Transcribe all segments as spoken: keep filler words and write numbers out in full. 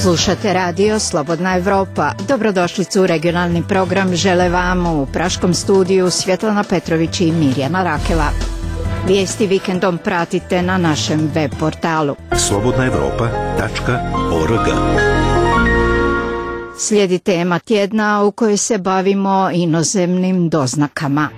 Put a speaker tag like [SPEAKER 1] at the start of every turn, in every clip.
[SPEAKER 1] Slušate radio Slobodna Evropa. Dobrodošlicu u regionalni program žele vam u praškom studiju Svjetlana Petrović i Mirjana Rakela. Vijesti vikendom pratite na našem web portalu
[SPEAKER 2] slobodna evropa tačka org.
[SPEAKER 1] Slijedi tema tjedna u kojoj se bavimo inozemnim doznakama.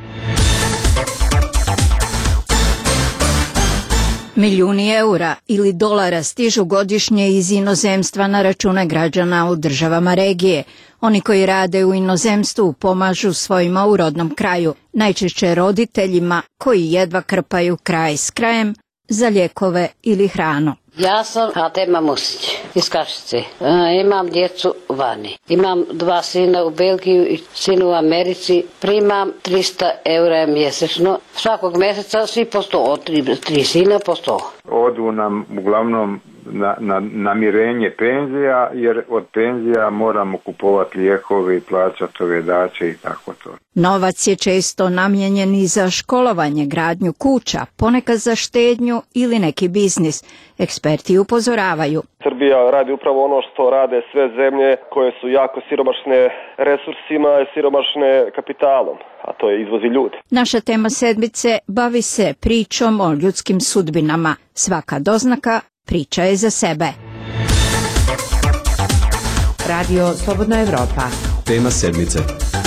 [SPEAKER 1] Milijuni eura ili dolara stižu godišnje iz inozemstva na račune građana u državama regije. Oni koji rade u inozemstvu pomažu svojima u rodnom kraju, najčešće roditeljima koji jedva krpaju kraj s krajem za lijekove ili hranu.
[SPEAKER 3] Ja sam Adema Musić iz Kašice. E, imam djecu vani. Imam dva sina u Belgiji i sin u Americi. Primam trista eura mjesečno. Svakog mjeseca svi po sto, tri, tri sina po sto.
[SPEAKER 4] Odu nam uglavnom na, na namirenje penzija, jer od penzija moramo kupovati lijekove i plaćati ovedače i tako to.
[SPEAKER 1] Novac je često namijenjen i za školovanje, gradnju kuća, ponekad za štednju ili neki biznis. Eksperti upozoravaju.
[SPEAKER 5] Srbija radi upravo ono što rade sve zemlje koje su jako siromašne resursima i siromašne kapitalom, a to je izvozi ljudi.
[SPEAKER 1] Naša tema sedmice bavi se pričom o ljudskim sudbinama. Svaka doznaka priča je za sebe.
[SPEAKER 6] Radio Slobodna Evropa.
[SPEAKER 2] Tema sedmice.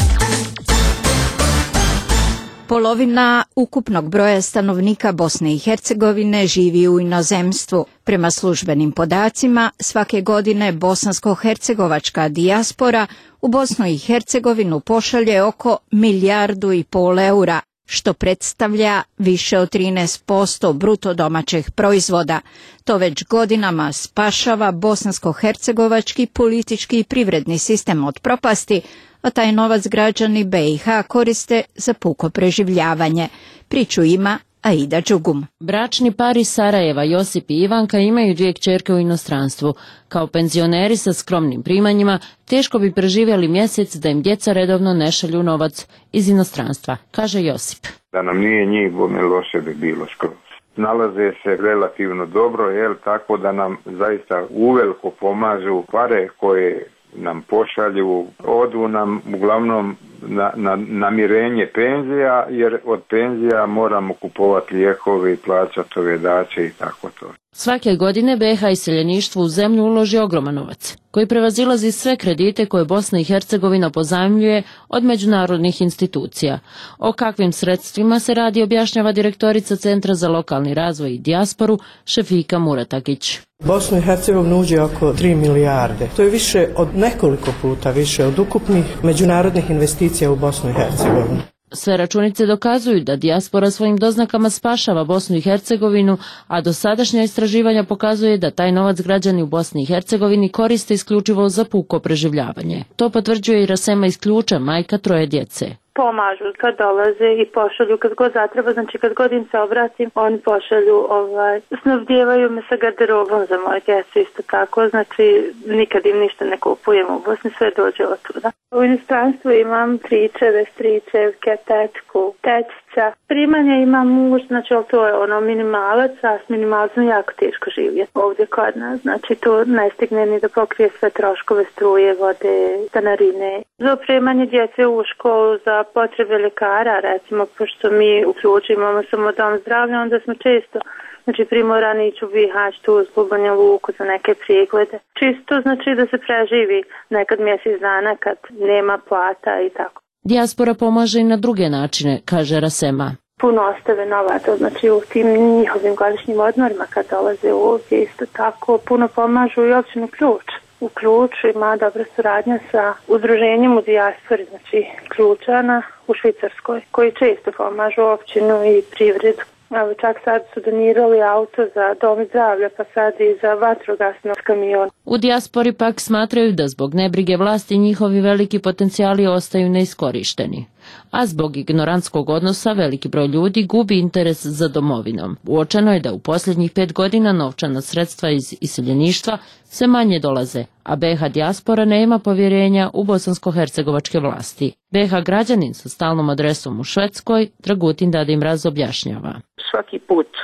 [SPEAKER 1] Polovina ukupnog broja stanovnika Bosne i Hercegovine živi u inozemstvu. Prema službenim podacima, svake godine bosansko-hercegovačka dijaspora u Bosnu i Hercegovinu pošalje oko milijardu i pol eura, što predstavlja više od trinaest posto bruto domaćeg proizvoda. To već godinama spašava bosansko-hercegovački politički i privredni sistem od propasti, a taj novac građani be i ha koriste za puko preživljavanje. Priču ima Aida Đugum.
[SPEAKER 7] Bračni par iz Sarajeva, Josip i Ivanka, imaju dvije kćerke u inostranstvu. Kao penzioneri sa skromnim primanjima, teško bi preživjeli mjesec da im djeca redovno ne šalju novac iz inostranstva, kaže Josip.
[SPEAKER 4] Da nam nije njih, bome loše bi bilo skroz. Nalaze se relativno dobro, jel, tako da nam zaista uveliko pomažu pare koje nam pošalju, odu nam uglavnom na, na namirenje penzija, jer od penzija moramo kupovati lijekove i plaćati ovedače i tako to.
[SPEAKER 7] Svake godine be ha iseljeništvu u zemlju uloži ogroman novac, koji prevazilazi sve kredite koje Bosna i Hercegovina pozajmljuje od međunarodnih institucija. O kakvim sredstvima se radi objašnjava direktorica Centra za lokalni razvoj i dijasporu Šefika Muratagić.
[SPEAKER 8] Bosnu i Hercegovinu uđe oko tri milijarde. To je više od nekoliko puta više od ukupnih međunarodnih investicija u Bosnu i Hercegovinu.
[SPEAKER 7] Sve računice dokazuju da dijaspora svojim doznakama spašava Bosnu i Hercegovinu, a dosadašnja istraživanja pokazuje da taj novac građani u Bosni i Hercegovini koriste isključivo za puko preživljavanje. To potvrđuje i Rasema iz Ključa, majka troje djece.
[SPEAKER 9] Pomažu kad dolaze i pošalju kad god zatreba, znači kad god im se obratim, oni pošalju, ovaj, snabdijevaju me sa garderobom za moje djecu isto tako, znači nikad im ništa ne kupujem u Bosni, sve dođe od tuda. U inostranstvu imam stričeve, stričevke, tečku, tečica. Primanja ima muž, znači to je ono minimalac, a s minimalcem jako teško živjeti ovdje kod nas, znači to ne stigne ni da pokrije sve troškove struje, vode, stanarine. Za opremanje djece u školu, za potrebe lekara, recimo, pošto mi u Ključu imamo samo dom zdravlja, onda smo često znači primorani ići u Bihać, tu u Banja Luku za neke preglede. Čisto znači da se preživi nekad mjesec dana kad nema plata i tako.
[SPEAKER 7] Dijaspora pomaže i na druge načine, kaže Rasema.
[SPEAKER 9] Puno ostave novaca, znači u tim njihovim godišnjim odmorima kad dolaze ovdje, isto tako puno pomažu i općinu Ključ. U Ključu ima dobra suradnja sa udruženjem u dijaspori, znači Ključana u Švicarskoj, koji često pomažu općinu i privredu. Evo, čak sad su donirali auto za dom zdravlja, pa sad i za vatrogasno kamion.
[SPEAKER 7] U dijaspori pak smatraju da zbog nebrige vlasti njihovi veliki potencijali ostaju neiskorišteni. A zbog ignorantskog odnosa veliki broj ljudi gubi interes za domovinom. Uočeno je da u posljednjih pet godina novčana sredstva iz iseljeništva sve manje dolaze, a be ha dijaspora nema povjerenja u bosansko-hercegovačke vlasti. be ha građanin sa stalnom adresom u Švedskoj, Dragutin Dadi Mraz, objašnjava.
[SPEAKER 10] Svaki put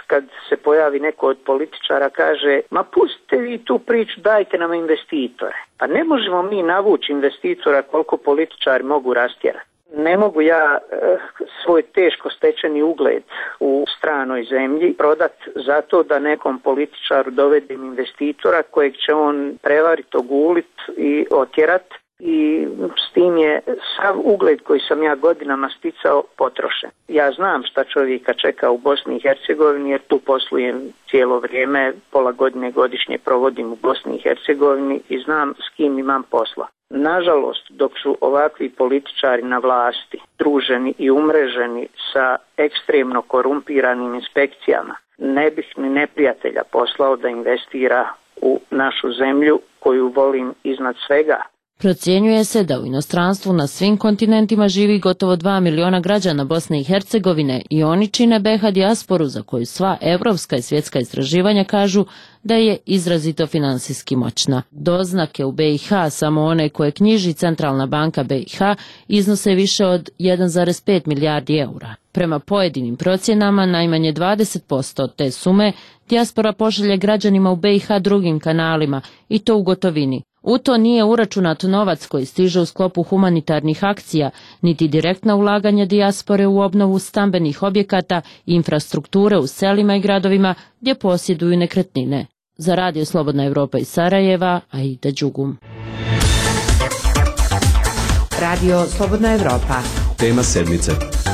[SPEAKER 10] kad se pojavi neko od političara kaže ma pustite vi tu priču, dajte nam investitore. Pa ne možemo mi navući investitora koliko političari mogu rastjerati. Ne mogu ja e, svoj teško stečeni ugled u stranoj zemlji prodat zato da nekom političaru dovedim investitora kojeg će on prevariti, ogulit i otjerat. I s tim je sav ugled koji sam ja godinama sticao potrošen. Ja znam šta čovjeka čeka u Bosni i Hercegovini jer tu poslujem cijelo vrijeme, pola godine godišnje provodim u Bosni i Hercegovini i znam s kim imam posla. Nažalost, dok su ovakvi političari na vlasti, druženi i umreženi sa ekstremno korumpiranim inspekcijama, ne bih ni neprijatelja poslao da investira u našu zemlju koju volim iznad svega.
[SPEAKER 7] Procjenjuje se da u inostranstvu na svim kontinentima živi gotovo dva miliona građana Bosne i Hercegovine i oni čine B iH dijasporu za koju sva evropska i svjetska istraživanja kažu da je izrazito finansijski moćna. Doznake u B iH, samo one koje knjiži Centralna banka B iH, iznose više od jedan zarez pet milijardi eura. Prema pojedinim procjenama, najmanje dvadeset posto od te sume dijaspora pošalje građanima u B iH drugim kanalima i to u gotovini. U to nije uračunat novac koji stiže u sklopu humanitarnih akcija, niti direktna ulaganja dijaspore u obnovu stambenih objekata i infrastrukture u selima i gradovima gdje posjeduju nekretnine. Za Radio Slobodna Evropa iz Sarajeva, Aida Đugum.
[SPEAKER 6] Radio Slobodna Evropa.
[SPEAKER 2] Tema sedmice.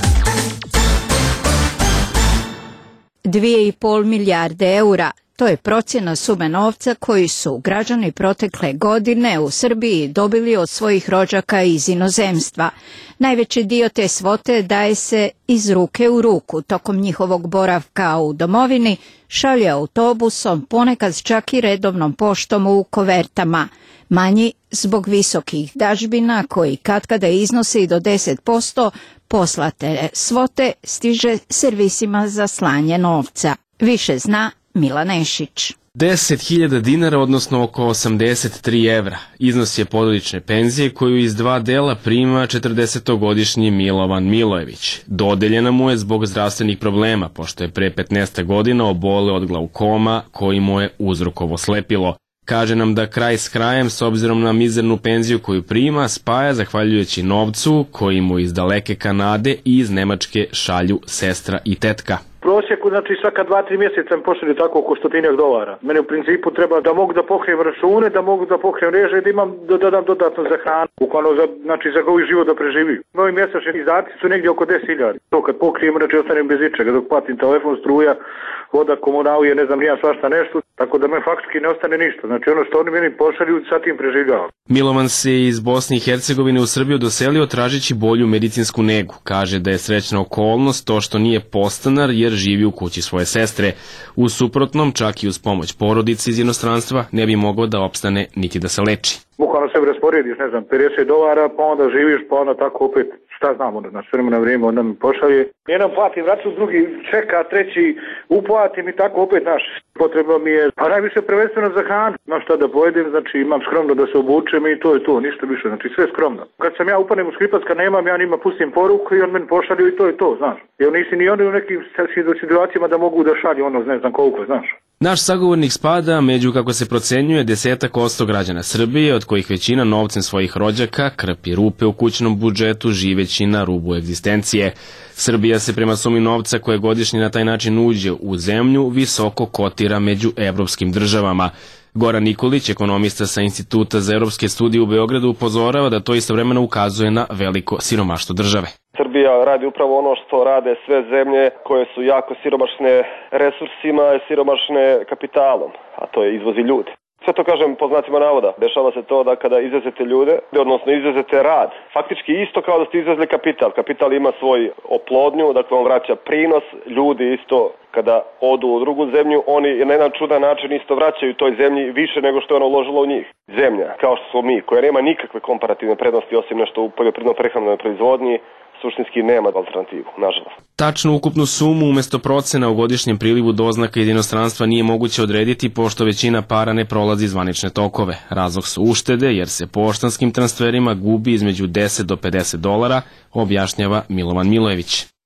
[SPEAKER 1] Dvije i pol milijarde eura. To je procjena sume novca koji su građani protekle godine u Srbiji dobili od svojih rođaka iz inozemstva. Najveći dio te svote daje se iz ruke u ruku tokom njihovog boravka u domovini, šalje autobusom, ponekad čak i redovnom poštom u kovertama. Manji zbog visokih dažbina koji katkada iznose i do deset posto poslate svote stiže servisima za slanje novca. Više zna Milan Nešić.
[SPEAKER 11] deset hiljada dinara, odnosno oko osamdeset tri evra. Iznos je porodične penzije koju iz dva dela prima četrdesetogodišnji Milovan Milojević. Dodeljena mu je zbog zdravstvenih problema, pošto je pre petnaest godina oboleo od glaukoma koji mu je uzrokovo slepilo. Kaže nam da kraj s krajem, s obzirom na mizernu penziju koju prima, spaja zahvaljujući novcu koji mu iz daleke Kanade i iz Nemačke šalju sestra i tetka.
[SPEAKER 12] Prosjeku, znači svaka dva, tri mjeseca mi pošalju tako oko stotinjak dolara. Mene u principu treba da mogu da pokrijem račune, da mogu da pokrijem reže, da imam da dodam dodatno za hranu. Bukvalno za, znači za koji život da preživim. Moji mjesečni izdaci su negdje oko deset hiljada. To kad pokrijem, znači ostanem bez ičega, dok platim telefon, struja, voda, komunalije, ne znam, nijem svašta nešto, tako da me faktički ne ostane ništa. Znači ono što oni meni pošalju, sa tim preživljavam.
[SPEAKER 11] Milovan se iz Bosne i Hercegovine u Srbiju doselio tražeći bolju medicinsku negu. Kaže da je srećna okolnost to što nije podstanar jer živi u kući svoje sestre. U suprotnom, čak i uz pomoć porodice iz inostranstva, ne bi mogao da opstane niti da se leči.
[SPEAKER 12] Bukvalno se rasporediš, ne znam, pedeset dolara, pa onda živiš, pa onda tako opet, šta znam, onda na sve na vrijeme, onda mi pošalje. Jedan platim račun, drugi čeka, treći uplatim i tako opet, naš. Potrebno mi je, a najviše prvenstveno za hranu. Imam šta da pojedem, znači imam skromno da se obučem i to je to, ništa više, znači sve skromno. Kad sam ja upanem u Škripac, kad nemam, ja njima pustim poruku i on meni pošalju i to je to, znaš. Jer nisi ni oni u nekim situacijama da mogu da šalju ono, ne znam koliko, znaš.
[SPEAKER 11] Naš sagovornik spada među, kako se procenjuje, desetak odsto građana Srbije, od kojih većina novcem svojih rođaka krpi rupe u kućnom budžetu živeći na rubu egzistencije. Srbija se prema sumi novca koje godišnje na taj način uđe u zemlju visoko kotira među evropskim državama. Goran Nikolić, ekonomista sa Instituta za evropske studije u Beogradu, upozorava da to istovremeno ukazuje na veliko siromaštvo države.
[SPEAKER 5] Srbija radi upravo ono što rade sve zemlje koje su jako siromašne resursima i siromašne kapitalom, a to je izvozi ljudi. Sve to kažem po znacima navoda. Dešava se to da kada izvezete ljude, odnosno izvezete rad, faktički isto kao da ste izvezli kapital. Kapital ima svoj oplodnju, dakle on vraća prinos, ljudi isto kada odu u drugu zemlju, oni na jedan čudan način isto vraćaju toj zemlji više nego što je ono uložilo u njih. Zemlja, kao što smo mi, koja nema nikakve komparativne prednosti osim nešto u poljoprivredno-prehrambenoj proizvodnji, suštinski nema alternativu, nažalost.
[SPEAKER 11] Tačnu ukupnu sumu umjesto procena u godišnjem prilivu doznaka iz inostranstva nije moguće odrediti pošto većina para ne prolazi zvanične tokove. Razlog su uštede jer se poštanskim transferima gubi između deset do pedeset dolara, objašnjava Milovan Milojević.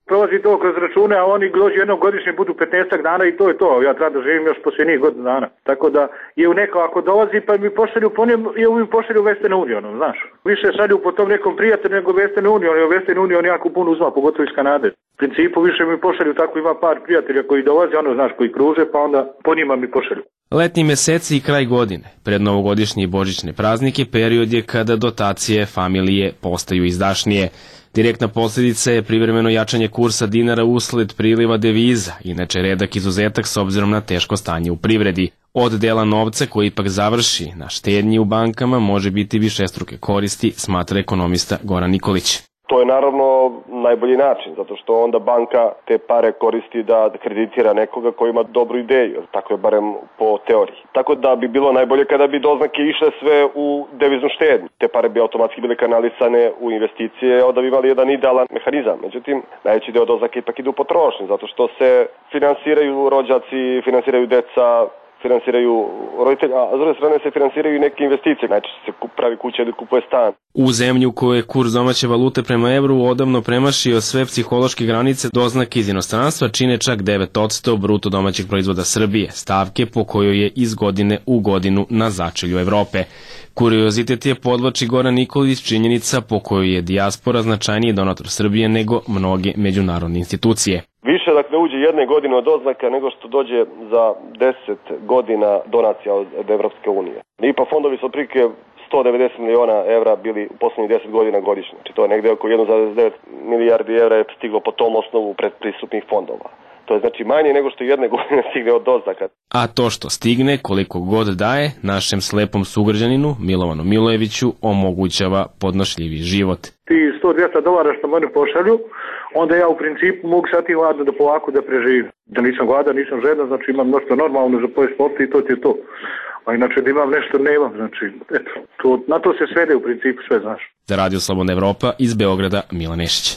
[SPEAKER 12] Prolazi to kroz račune, a oni dođu jednom godišnje, budu petnaest dana i to je to. Ja treba da živim još poslije njih godinu dana. Tako da je u neko ako dolazi pa mi pošalju po njem, je mi pošalju Western Unionom, znaš. Više šalju po tom nekom prijatelju nego Western Union, jer Western Union jako puno uzma, pogotovo iz Kanade. U principu više mi pošalju, tako ima par prijatelja koji dolaze, ono znaš, koji kruže, pa onda po njima mi pošalju.
[SPEAKER 11] Letnji meseci i kraj godine, pred novogodišnje i božićne praznike, period je kada dotacije familije postaju izdašnije. Direktna posljedica je privremeno jačanje kursa dinara usled priliva deviza, inače redak izuzetak s obzirom na teško stanje u privredi. Od dela novca koji ipak završi na štednji u bankama može biti višestruke koristi, smatra ekonomista Goran Nikolić.
[SPEAKER 5] To je naravno najbolji način, zato što onda banka te pare koristi da kreditira nekoga koji ima dobru ideju, tako je barem po teoriji. Tako da bi bilo najbolje kada bi doznake išle sve u deviznu štednju. Te pare bi automatski bile kanalisane u investicije, onda bi imali jedan idealan mehanizam. Međutim, najveći deo doznake ipak idu u potrošnju, zato što se finansiraju rođaci, finansiraju deca, finansiraju roditelji, a s druge strane se finansiraju i neke investicije, najčešće se pravi kuća ili kupuje stan.
[SPEAKER 11] U zemlji u kojoj je kurs domaće valute prema evru odavno premašio sve psihološke granice, doznake iz inostranstva čine čak devet posto bruto domaćeg proizvoda Srbije, stavke po kojoj je iz godine u godinu na začelju Evrope. Kuriozitet je, podvlači Goran Nikolić, činjenica po kojoj je dijaspora značajniji donator Srbije nego mnoge međunarodne institucije.
[SPEAKER 5] Više dakle uđe jedne godine od doznaka nego što dođe za deset godina donacija od, od Evropske unije. I pa fondovi su otprilike sto devedeset miliona evra bili u poslednjih deset godina godišnje. Znači to je negde oko jedan zarez devet milijardi evra je stiglo po tom osnovu predpristupnih fondova. To je znači manje nego što jedne godine stigne od doznaka.
[SPEAKER 11] A to što stigne, koliko god daje, našem slepom sugrađaninu Milovanu Milojeviću omogućava podnošljivi život.
[SPEAKER 12] Ti sto do dvjesto dolara što mene pošalju, onda ja u principu mogu sad i hladno da polako da preživim. Da nisam gladan, nisam žedan, znači imam nešto normalno za pojest popiti i to ti je to. A inače da imam nešto nemam, znači eto, to, na to se svede u principu sve, znaš.
[SPEAKER 11] Za Radio Slobodna Evropa iz Beograda, Milan Nešić.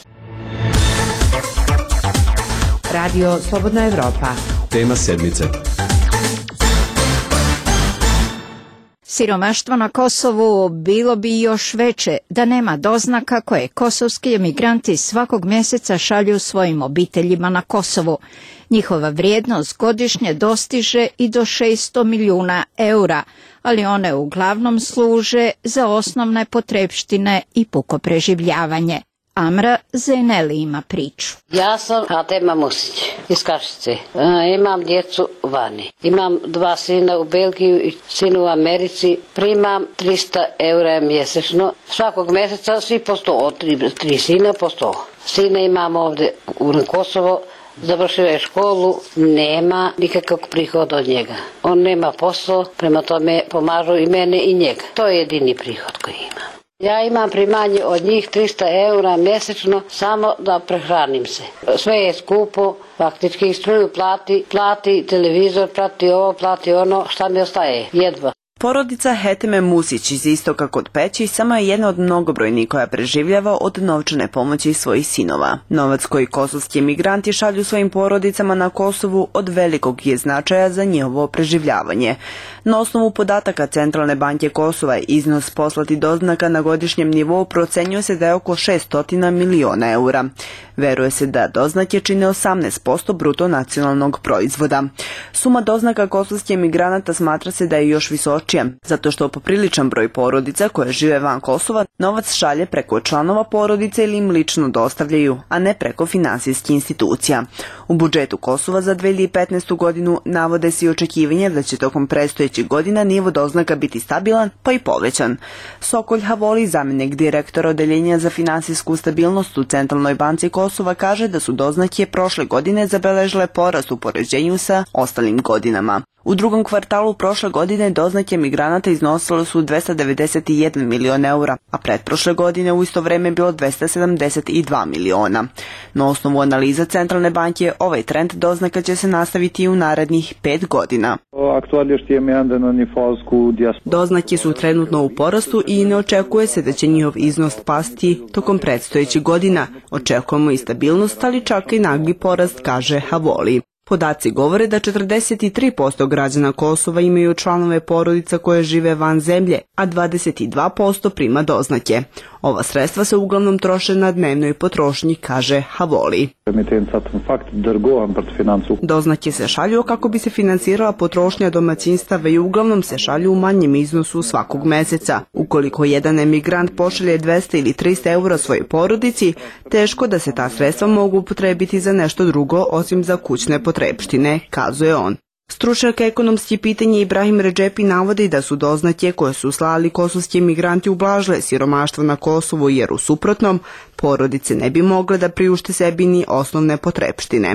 [SPEAKER 6] Radio Slobodna Evropa.
[SPEAKER 2] Tema sedmice.
[SPEAKER 1] Siromaštvo na Kosovu bilo bi još veće da nema doznaka koje kosovski emigranti svakog mjeseca šalju svojim obiteljima na Kosovu. Njihova vrijednost godišnje dostiže i do šesto milijuna eura, ali one uglavnom služe za osnovne potrepštine i puko preživljavanje. Amra Zeneli ima priču.
[SPEAKER 3] Ja sam Hatema Musić iz Kašice. E, imam djecu vani. Imam dva sina u Belgiju i sin u Americi. Primam trista eura mjesečno. Svakog mjeseca svi po sto, tri, tri sina po sto. Sina imam ovdje u Kosovo. Završio je školu, nema nikakvog prihoda od njega. On nema posao, prema tome pomažu i mene i njega. To je jedini prihod koji ima. Ja imam primanje od njih trista eura mjesečno samo da prehranim se. Sve je skupo, faktički struju plati, plati televizor, plati ovo, plati ono, šta mi ostaje, jedva.
[SPEAKER 13] Porodica Heteme Musić iz istoka kod Peći samo je jedna od mnogobrojnih koja preživljava od novčane pomoći svojih sinova. Novac koji kosovski emigranti šalju svojim porodicama na Kosovu od velikog je značaja za njihovo preživljavanje. Na osnovu podataka Centralne banke Kosova iznos poslati doznaka na godišnjem nivou procenjuje se da je oko šesto miliona eura. Veruje se da doznake čine osamnaest posto bruto nacionalnog proizvoda. Suma doznaka kosovskih emigranata smatra se da je još visočija, zato što popriličan broj porodica koje žive van Kosova novac šalje preko članova porodice ili im lično dostavljaju, a ne preko finansijskih institucija. U budžetu Kosova za dve hiljade petnaestu godinu navode se i očekivanje da će tokom predstojećih godina nivo doznaka biti stabilan pa i povećan. Sokolj Havoli, zamjenik direktora odeljenja za finansijsku stabilnost u Centralnoj banci Kosova, kaže da su doznake prošle godine zabeležile porast u poređenju sa ostalim godinama. U drugom kvartalu prošle godine doznake migranata iznosile su dvesta devedeset jedan milion eura, a pretprošle godine u isto vreme bilo dvesta sedamdeset dva miliona. Na osnovu analiza Centralne banke, ovaj trend doznaka će se nastaviti i u narednih pet godina. Doznake su trenutno u porastu i ne očekuje se da će njihov iznos pasti tokom predstojećih godina. Očekujemo i stabilnost, ali čak i nagli porast, kaže Havoli. Podaci govore da četrdeset tri posto građana Kosova imaju članove porodica koje žive van zemlje, a dvadeset dva posto prima doznake. Ova sredstva se uglavnom troše na dnevnoj potrošnji, kaže Havoli. Doznake se šalju kako bi se finansirala potrošnja domaćinstava i uglavnom se šalju u manjem iznosu svakog meseca. Ukoliko jedan emigrant pošalje dvesta ili trista eura svojoj porodici, teško da se ta sredstva mogu upotrebiti za nešto drugo osim za kućne potrepštine, kazuje on. Stručnjak ekonomskih pitanja Ibrahim Redžepi navodi da su doznake koje su slali kosovski emigranti ublažile siromaštvo na Kosovu jer u suprotnom porodice ne bi mogle da priušte sebi ni osnovne potrepštine.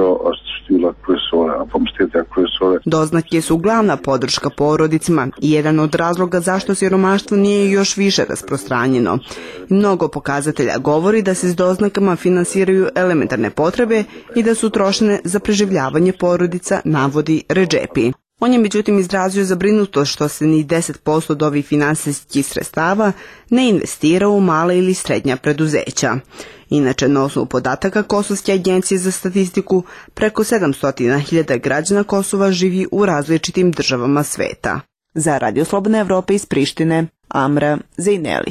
[SPEAKER 13] Doznake su glavna podrška porodicama i jedan od razloga zašto siromaštvo nije još više rasprostranjeno. Mnogo pokazatelja govori da se s doznakama finansiraju elementarne potrebe i da su trošene za preživljavanje porodica, navodi Redžepi. On je međutim izrazio zabrinutost što se ni deset posto od ovih finansijskih sredstava ne investira u mala ili srednja preduzeća. Inače, na osnovu podataka Kosovske agencije za statistiku, preko sedamsto hiljada građana Kosova živi u različitim državama sveta. Za Radio Slobodna Evropa iz Prištine, Amra Zejneli.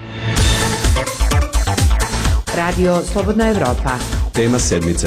[SPEAKER 6] Radio Slobodna Evropa.
[SPEAKER 2] Tema sedmice.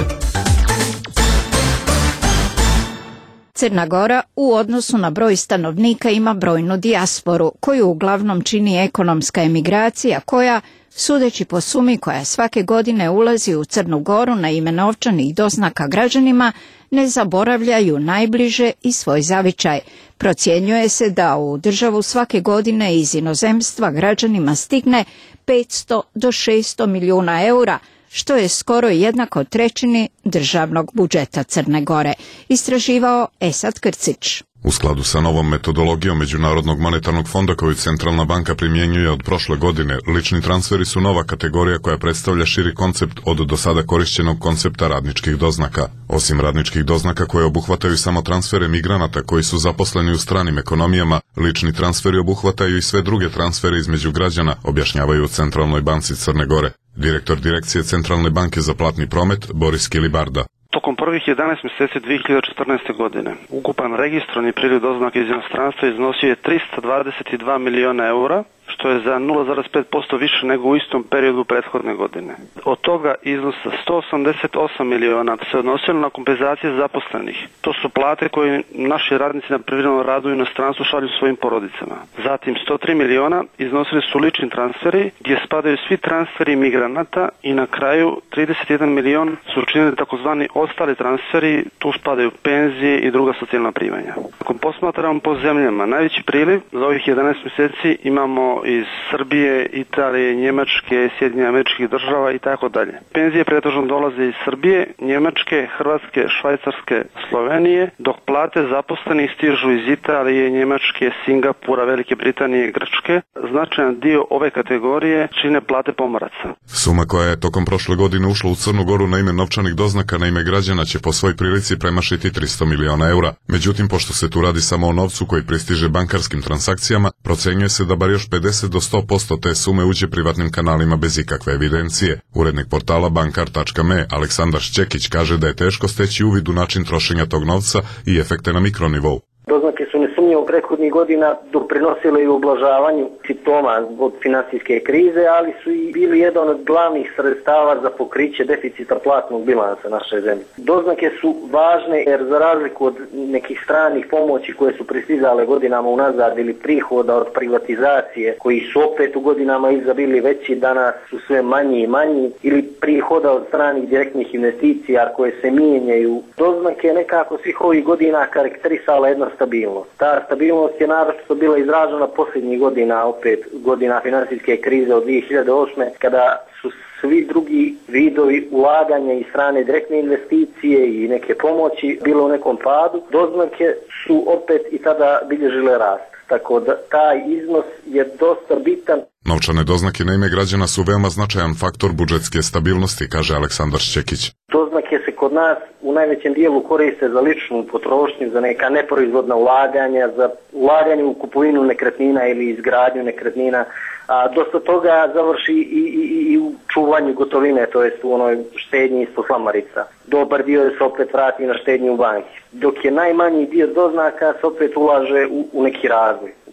[SPEAKER 1] Crna Gora u odnosu na broj stanovnika ima brojnu dijasporu, koju uglavnom čini ekonomska emigracija koja, sudeći po sumi koja svake godine ulazi u Crnu Goru na ime novčanih doznaka građanima, ne zaboravljaju najbliže i svoj zavičaj. Procjenjuje se da u državu svake godine iz inozemstva građanima stigne petsto do šesto milijuna eura, što je skoro jednako trećini državnog budžeta Crne Gore, istraživao Esad Krcić.
[SPEAKER 14] U skladu sa novom metodologijom Međunarodnog monetarnog fonda koju Centralna banka primjenjuje od prošle godine, lični transferi su nova kategorija koja predstavlja širi koncept od do sada korišćenog koncepta radničkih doznaka. Osim radničkih doznaka koje obuhvataju samo transfere migranata koji su zaposleni u stranim ekonomijama, lični transferi obuhvataju i sve druge transfere između građana, objašnjavaju u Centralnoj banci Crne Gore. Direktor Direkcije Centralne banke za platni promet Boris Kilibarda.
[SPEAKER 15] Tokom prvih jedanaest mjeseci dvije hiljade četrnaeste. godine ukupan registrovani priliv doznaka iz inostranstva iznosio je trista dvadeset dva miliona eura, što je za nula zarez pet posto više nego u istom periodu prethodne godine. Od toga iznosa sto osamdeset osam miliona se odnosilo na kompenzacije zaposlenih. To su plate koje naši radnici na privremenom radu u inostranstvu šalju svojim porodicama. Zatim sto tri miliona iznosili su lični transferi gdje spadaju svi transferi migranata i na kraju trideset jedan milion su učinili takozvani ostali transferi, tu spadaju penzije i druga socijalna primanja. Ako posmatramo po zemljama, najveći priliv za ovih jedanaest mjeseci imamo iz Srbije, Italije, Njemačke, Sjedinjenih Američkih Država i tako dalje. Penzije pretežno dolaze iz Srbije, Njemačke, Hrvatske, Švajcarske, Slovenije, dok plate zaposlenih stižu iz Italije, Njemačke, Singapura, Velike Britanije i Grčke. Značajan dio ove kategorije čine plate pomoraca.
[SPEAKER 14] Suma koja je tokom prošle godine ušla u Crnu Goru na ime novčanih doznaka na ime građana će po svoj prilici premašiti tristo miliona eura. Međutim, pošto se tu radi samo o novcu koji pristiže bankarskim transakcijama, procenjuje se da bar još pedeset do sto posto te sume uđe privatnim kanalima bez ikakve evidencije. Urednik portala bankar tačka me Aleksandar Šćekić kaže da je teško steći uvid u način trošenja tog novca i efekte na mikronivou.
[SPEAKER 16] Doznake su nesumnjivo prethodnih godina doprinosile i ublažavanju simptoma od finansijske krize, ali su i bili jedan od glavnih sredstava za pokriće deficita platnog bilansa naše zemlje. Doznake su važne jer za razliku od nekih stranih pomoći koje su pristizale godinama unazad ili prihoda od privatizacije, koji su opet u godinama iza bili veći, danas su sve manji i manji, ili prihoda od stranih direktnih investicija koje se mijenjaju. Doznake nekako svih ovih godina karakterisala jedna stabilnost. Ta stabilnost je naročito bila izražena posljednjih godina, opet godina finansijske krize od dvije hiljade osme. kada su svi drugi vidovi ulaganja i strane direktne investicije i neke pomoći bilo u nekom padu. Doznake su opet i tada bilježile rast. Tako da taj iznos je dosta bitan.
[SPEAKER 14] Novčane doznake na ime građana su veoma značajan faktor budžetske stabilnosti, kaže Aleksandar Šćekić.
[SPEAKER 16] Doznake se kod nas u najvećem dijelu koriste za ličnu potrošnju, za neka neproizvodna ulaganja, za ulaganje u kupovinu nekretnina ili izgradnju nekretnina, a dosta toga završi i, i, i u čuvanju gotovine, to jest u onoj štednji ispod slamarica. Dobar dio se opet vrati na štednju u banki. Dok je najmanji dio doznaka se opet ulaže u, u neki razvoj, u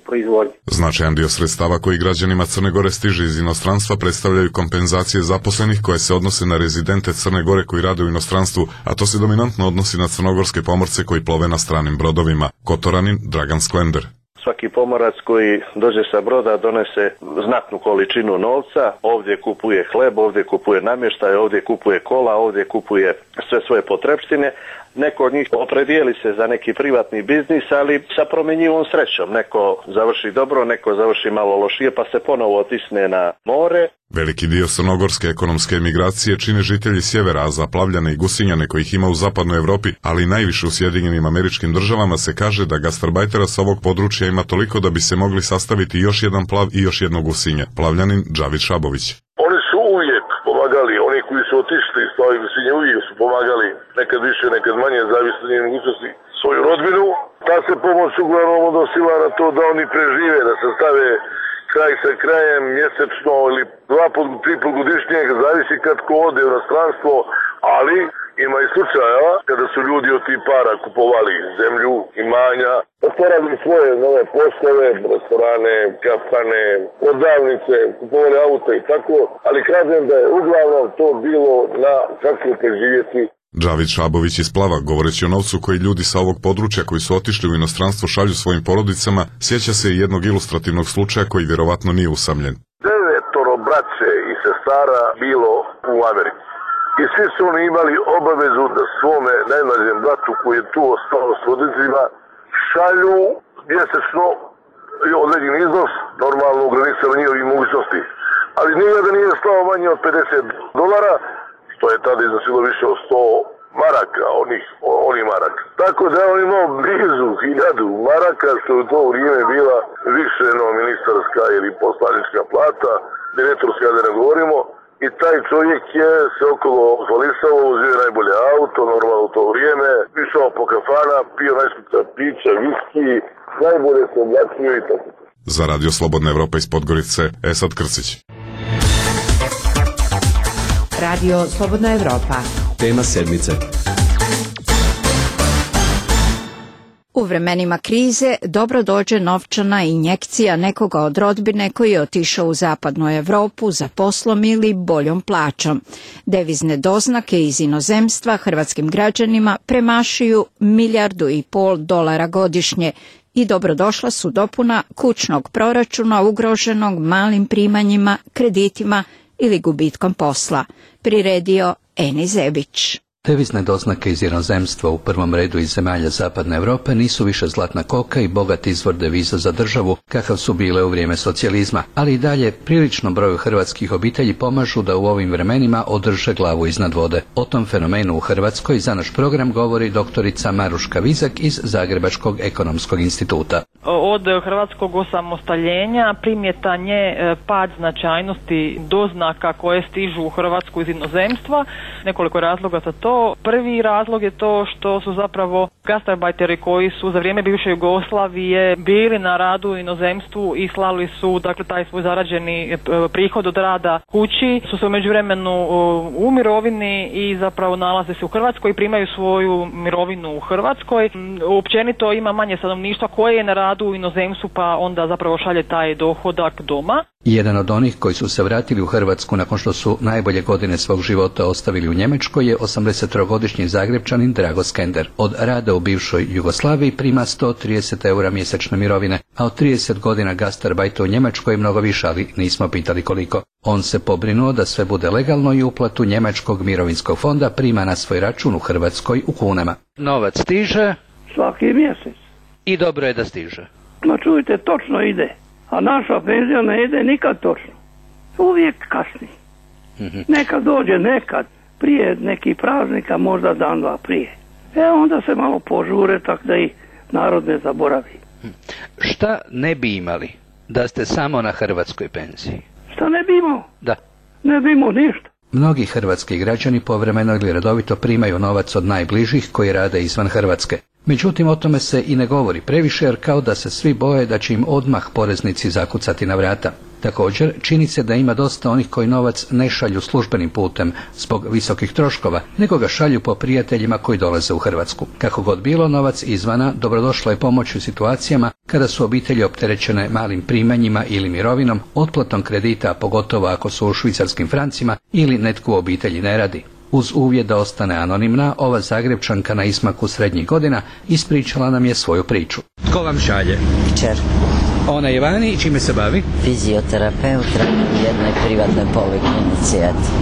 [SPEAKER 17] proizvodnju.
[SPEAKER 14] Značajan dio sredstava koji građanima Crne Gore stiže iz inostranstva predstavljaju kompenzacije zaposlenih koje se odnose na rezidente Crne Gore koji rade u inostranstvu, a to se dominantno odnosi na crnogorske pomorce koji plove na stranim brodovima. Kotoranin Dragan Sklender.
[SPEAKER 18] Svaki pomorac koji dođe sa broda donese znatnu količinu novca, ovdje kupuje hleb, ovdje kupuje namještaj, ovdje kupuje kola, ovdje kupuje sve svoje potrepštine. Neko od njih opredijeli se za neki privatni biznis, ali sa promjenjivom srećom. Neko završi dobro, neko završi malo lošije, pa se ponovo otisne na more.
[SPEAKER 14] Veliki dio crnogorske ekonomske emigracije čine žitelji sjevera, a za Plavljane i Gusinjane kojih ima u zapadnoj Evropi, ali najviše u Sjedinjenim Američkim Državama se kaže da gastarbajtera s ovog područja ima toliko da bi se mogli sastaviti još jedan Plav i još jedno Gusinje. Plavljanin Džavid Šabović.
[SPEAKER 19] Oni su uvijek pomagali, oni koji su otišli s ovih Gusinje uvijek su pomagali, nekad više, nekad manje, zavisno od njih mogućnosti, svoju rodbinu. Ta se pomoć uglavnom odnosila na to da oni prežive, da se stave kraj sa krajem mjesečno ili dva put, tri put godišnjeg, zavisi kad ko ode u inostranstvo, ali ima i slučajeva kada su ljudi od tih para kupovali zemlju, imanja, otvorili svoje nove poslove, restorane, kafane, prodavnice, kupovali auto i tako, ali kažem da je uglavnom to bilo na kako preživjeti.
[SPEAKER 14] Džavid Šabović iz Plava, govoreći o novcu koji ljudi sa ovog područja koji su otišli u inostranstvo šalju svojim porodicama, sjeća se i jednog ilustrativnog slučaja koji vjerovatno nije usamljen.
[SPEAKER 19] Devetoro braće i sestara bilo u Americi. I svi su oni imali obavezu da svome najmlađem bratu koji je tu ostao s roditeljima šalju mjesečno određen iznos, normalno ograničeno njihovih mogućnosti. Ali nikada nije stao manje od pedeset dolara, što je tada iznosilo više od sto maraka, onih, onih maraka. Tako da on imao blizu hiljadu maraka, što u to vrijeme bila više no ministarska ili poslanička plata, direktorska da ne govorimo, i taj čovjek je se okolo hvalisao, uzio najbolje auto, normalno u to vrijeme, išao po kafana, pio najskuća pića, viski, najbolje se oblačio i tako.
[SPEAKER 14] Za Radio Slobodna Evropa iz Podgorice, Esad Krcić.
[SPEAKER 6] Radio Slobodna Evropa.
[SPEAKER 2] Tema sedmice.
[SPEAKER 1] U vremenima krize dobro dođe novčana injekcija nekoga od rodbine koji je otišao u zapadnu Evropu za poslom ili boljom plaćom. Devizne doznake iz inozemstva hrvatskim građanima premašuju milijardu i pol dolara godišnje i dobrodošla su dopuna kućnog proračuna ugroženog malim primanjima, kreditima ili gubitkom posla, priredio Eni Zebić.
[SPEAKER 20] Devizne doznake iz inozemstva, u prvom redu iz zemalja zapadne Europe, nisu više zlatna koka i bogat izvor deviza za državu, kakav su bile u vrijeme socijalizma, ali i dalje prilično broju hrvatskih obitelji pomažu da u ovim vremenima održe glavu iznad vode. O tom fenomenu u Hrvatskoj za naš program govori doktorica Maruška Vizak iz Zagrebačkog ekonomskog instituta.
[SPEAKER 21] Od hrvatskog osamostaljenja primjetan je pad značajnosti doznaka koje stižu u Hrvatsku iz inozemstva. Nekoliko razloga za to. Prvi razlog je to što su zapravo gastarbajteri koji su za vrijeme bivše Jugoslavije bili na radu u inozemstvu i slali su dakle taj svoj zarađeni prihod od rada kući, su se u međuvremenu u mirovini i zapravo nalaze se u Hrvatskoj i primaju svoju mirovinu u Hrvatskoj. Općenito ima manje stanovništva koje je na radu u inozemstvu pa onda zapravo šalje taj dohodak doma.
[SPEAKER 20] Jedan od onih koji su se vratili u Hrvatsku nakon što su najbolje godine svog života ostavili u Njemačkoj je osamdesettrogodišnji Zagrebčanin Drago Skender. Od rada u bivšoj Jugoslaviji prima sto trideset eura mjesečne mirovine, a od trideset godina gastarbajta u Njemačkoj je mnogo više, ali nismo pitali koliko. On se pobrinuo da sve bude legalno i uplatu njemačkog mirovinskog fonda prima na svoj račun u Hrvatskoj u kunama.
[SPEAKER 22] Novac stiže
[SPEAKER 23] svaki mjesec.
[SPEAKER 22] I dobro je da stiže.
[SPEAKER 23] Ma čujte, točno ide. A naša penzija ne ide nikad točno. Uvijek kasni. Mm-hmm. Nekad dođe, nekad. Prije nekih praznika, možda dan, dva prije. E onda se malo požure, tako da i narod ne zaboravi.
[SPEAKER 22] Šta ne bi imali da ste samo na hrvatskoj penziji?
[SPEAKER 23] Šta ne bi imao?
[SPEAKER 22] Da.
[SPEAKER 23] Ne bi imao ništa.
[SPEAKER 20] Mnogi hrvatski građani povremeno ili redovito primaju novac od najbližih koji rade izvan Hrvatske. Međutim, o tome se i ne govori previše jer kao da se svi boje da će im odmah poreznici zakucati na vrata. Također, čini se da ima dosta onih koji novac ne šalju službenim putem zbog visokih troškova, nego ga šalju po prijateljima koji dolaze u Hrvatsku. Kako god bilo, novac izvana dobrodošla je pomoć u situacijama kada su obitelji opterećene malim primanjima ili mirovinom, otplatom kredita, pogotovo ako su u švicarskim francima ili netko u obitelji ne radi. Uz uvjet da ostane anonimna, ova Zagrebčanka na ismaku srednjih godina ispričala nam je svoju priču. Tko vam šalje?
[SPEAKER 4] Kćer.
[SPEAKER 20] Ona je vani i čime se bavi?
[SPEAKER 4] Fizioterapeut u jednoj privatnoj poliklinici.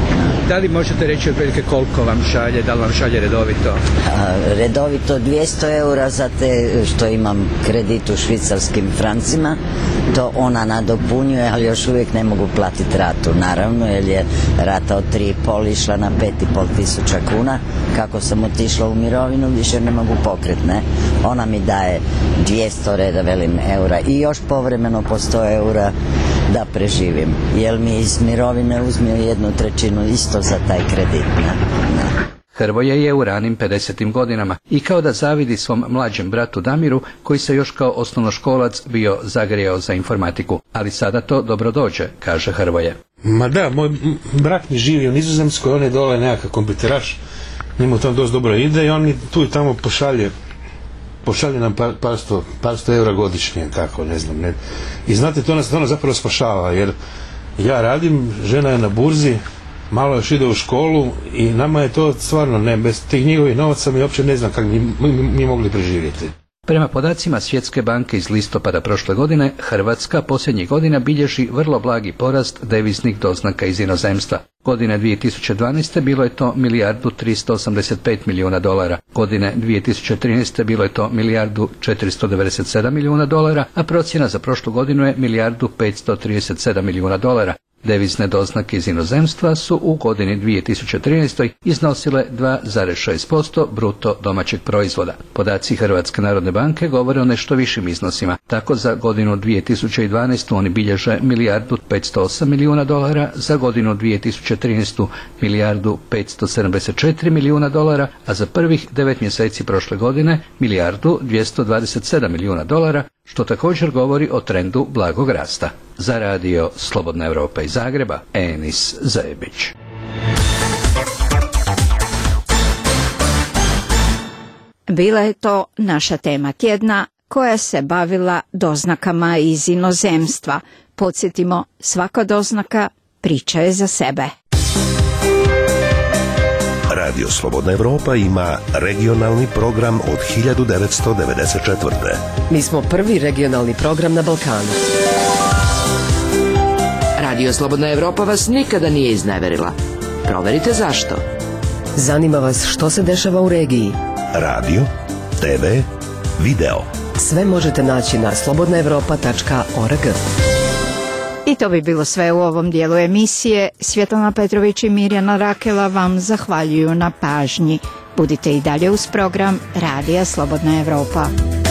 [SPEAKER 20] Da li možete reći otprilike koliko vam šalje, da li vam šalje redovito?
[SPEAKER 4] A, redovito dvjesto eura za te što imam kredit u švicarskim francima, to ona nadopunjuje, ali još uvijek ne mogu platiti ratu, naravno, jer je rata od tri i pol išla na pet i pol tisuća kuna. Kako sam otišla u mirovinu, više ne mogu pokret, ne? Ona mi daje dvjesto reda, velim, eura i još povremeno po sto eura da preživim, jer mi iz mirovine uzmio jednu trećinu isto za taj kredit, ne? Ne.
[SPEAKER 20] Hrvoje je u ranim pedesetim godinama i kao da zavidi svom mlađem bratu Damiru, koji se još kao osnovnoškolac bio zagrijao za informatiku, ali sada to dobro dođe, kaže Hrvoje.
[SPEAKER 8] Ma da, moj brat mi živi u Nizozemskoj, on je dole nekakav kompjuteraš, njemu to dosta dobro ide i on mi tu i tamo pošalje pošalje nam par, par, sto, par sto eura godišnje, tako, ne znam, ne. I znate, to nas, to nas zapravo spašava, jer ja radim, žena je na burzi, malo još ide u školu i nama je to stvarno, ne, bez tih njihovih novaca mi uopće ne znam kako mi, mi, mi mogli preživjeti.
[SPEAKER 20] Prema podacima Svjetske banke iz listopada prošle godine, Hrvatska posljednjih godina bilježi vrlo blagi porast deviznih doznaka iz inozemstva. Godine dvije tisuće dvanaeste bilo je to milijardu tristo osamdeset pet milijuna dolara, godine dvije tisuće trinaeste bilo je to milijardu četiristo devedeset sedam milijuna dolara, a procjena za prošlu godinu je milijardu petsto trideset sedam milijuna dolara. Devizne doznake iz inozemstva su u godini dvije tisuće trinaeste. iznosile dva zarez šest posto bruto domaćeg proizvoda. Podaci Hrvatske narodne banke govore o nešto višim iznosima. Tako za godinu dvije tisuće dvanaeste. oni bilježe milijardu petsto osam milijuna dolara, za godinu dvije tisuće trinaeste. milijardu petsto sedamdeset četiri milijuna dolara, a za prvih devet mjeseci prošle godine milijardu dvjesto dvadeset sedam milijuna dolara, što također govori o trendu blagog rasta. Za radio Slobodna Europa iz Zagreba, Enis Zajebić.
[SPEAKER 1] Bila je to naša tema tjedna koja se bavila doznakama iz inozemstva. Podsjetimo, svaka doznaka priča je za sebe.
[SPEAKER 2] Radio Slobodna Europa ima regionalni program od hiljadu devetsto devedeset četvrte.
[SPEAKER 6] Mi smo prvi regionalni program na Balkanu. Radio Slobodna Europa vas nikada nije izneverila. Proverite zašto. Zanima vas što se dešava u regiji.
[SPEAKER 2] Radio, te ve, video.
[SPEAKER 6] Sve možete naći na slobodna europa tačka org.
[SPEAKER 1] I to bi bilo sve u ovom dijelu emisije. Svjetlana Petrović i Mirjana Rakela vam zahvaljuju na pažnji. Budite i dalje uz program Radija Slobodna Europa.